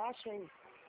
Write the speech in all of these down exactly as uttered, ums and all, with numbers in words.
Baixa aí.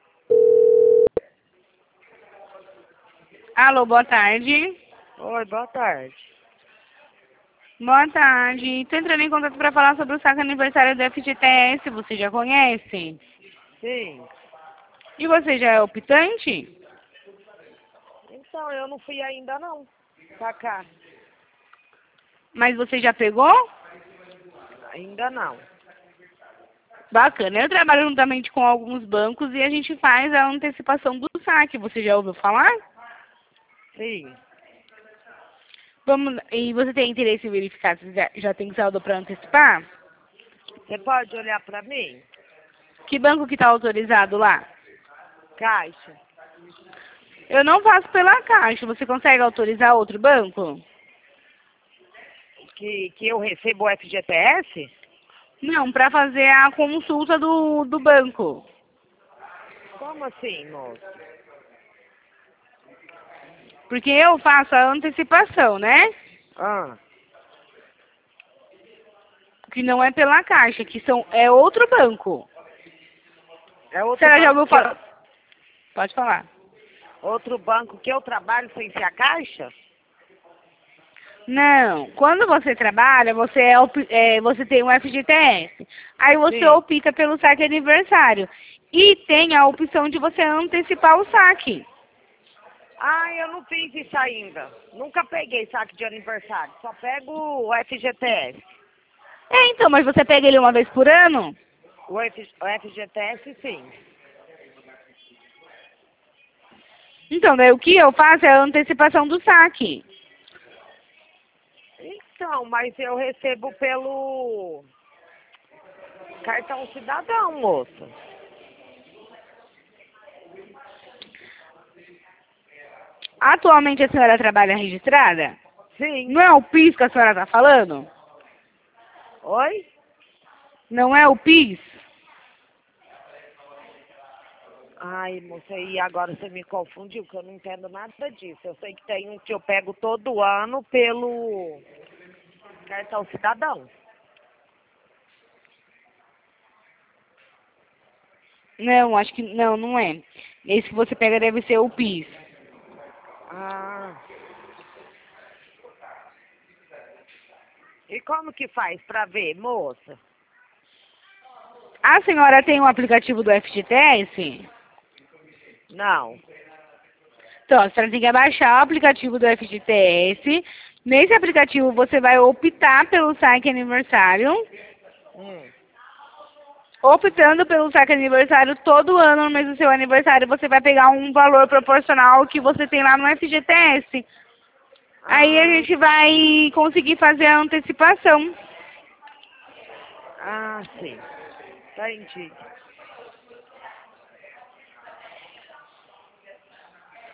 Alô, boa tarde. Oi, boa tarde. Boa tarde. Estou entrando em contato para falar sobre o saque aniversário do F G T S. Você já conhece? Sim. E você já é optante? Então, eu não fui ainda não. Pra cá. Mas você já pegou? Ainda não. Bacana. Eu trabalho juntamente com alguns bancos e a gente faz a antecipação do saque. Você já ouviu falar? Sim. Vamos, e você tem interesse em verificar se já, já tem saldo para antecipar? Você pode olhar pra mim? Que banco que está autorizado lá? Caixa. Eu não faço pela Caixa. Você consegue autorizar outro banco? Que, que eu recebo o F G T S? Não, para fazer a consulta do, do banco. Como assim, moço? Porque eu faço a antecipação, né? Ah. Que não é pela Caixa, que são, é outro banco. É A outro senhora já banco ouviu que eu, falar? Pode falar. outro banco que eu trabalho sem ser a Caixa? Não, quando você trabalha, você, é, op- é, você tem um F G T S. Aí você Sim. opta pelo saque aniversário. E tem a opção de você antecipar o saque. Ah, eu não fiz isso ainda. Nunca peguei saque de aniversário. Só pego o F G T S. É, então, mas você pega ele uma vez por ano? O, F, o F G T S, sim. Então, daí o que eu faço é a antecipação do saque. Então, mas eu recebo pelo cartão cidadão, moça. Atualmente a senhora trabalha registrada? Sim. Não é o PIS que a senhora está falando? Oi? Não é o PIS? Ai, moça, e agora você me confundiu, que eu não entendo nada disso. Eu sei que tem um que eu pego todo ano pelo cartão cidadão. Não, acho que não, não é. Esse que você pega deve ser o PIS. Ah. E como que faz pra ver, moça? A senhora tem o aplicativo do F G T S? Não. Então, a senhora tem que baixar o aplicativo do F G T S. Nesse aplicativo você vai optar pelo saque aniversário. Hum. Optando pelo saque aniversário todo ano, no mês do seu aniversário, você vai pegar um valor proporcional ao que você tem lá no F G T S. Aí a Ah, gente vai conseguir fazer a antecipação. ah, sim. Entendi.